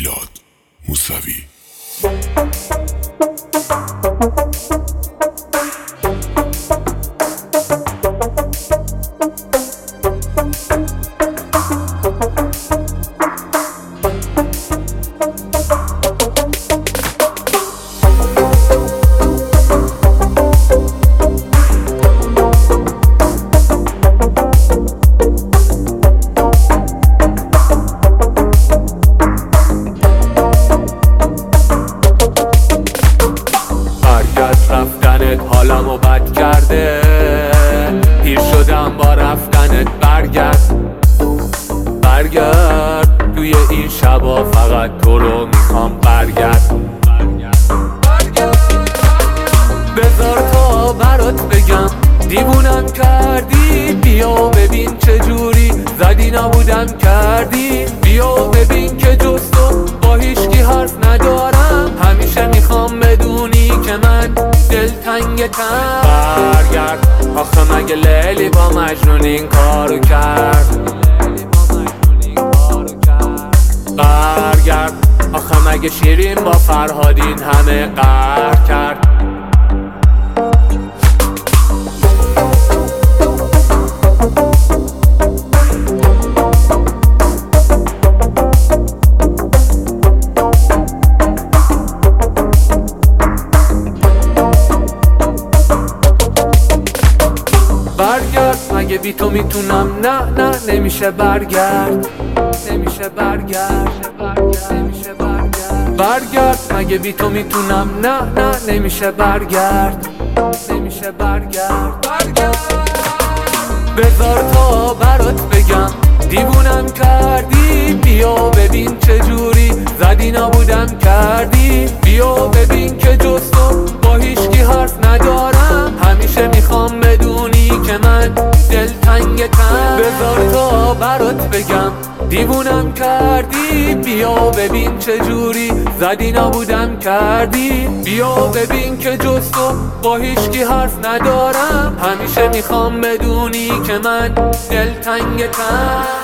میلاد موسوی. رفتنت حالمو بد کرده، پیر شدم با رفتنت. برگرد توی این شبا، فقط تو رو میخوام. برگرد بذار تا برات بگم دیوونم کردی. بیا ببین چجوری زدی نبودم کردی. بیا ببین که جز تو با هیچکی حرف ندارم. همیشه میخوام بدونی که من دلتنگتم. برگرد آخه مگه لیلی با مجنون این کارو کرد؟ برگرد آخه مگه شیرین با فرهاد این همه قهر کرد؟ برگرد مگه بی تو میتونم؟ نه نمیشه. برگرد برگرد مگه بی تو میتونم؟ نه نمیشه. برگرد بذار تا برات بگم دیوونم کردی. بیا ببین چجوری زدی نبودم کردی. بیا ببین که جز تو با هیچکی حرف ندارم. همیشه میخوام بدونی که من دلتنگتم. بذار تا برات بگم دیوونم کردی. بیا ببین چجوری زدی نبودم کردی. بیا ببین که جز تو با هیچکی حرف ندارم. همیشه میخوام بدونی که من دلتنگتم.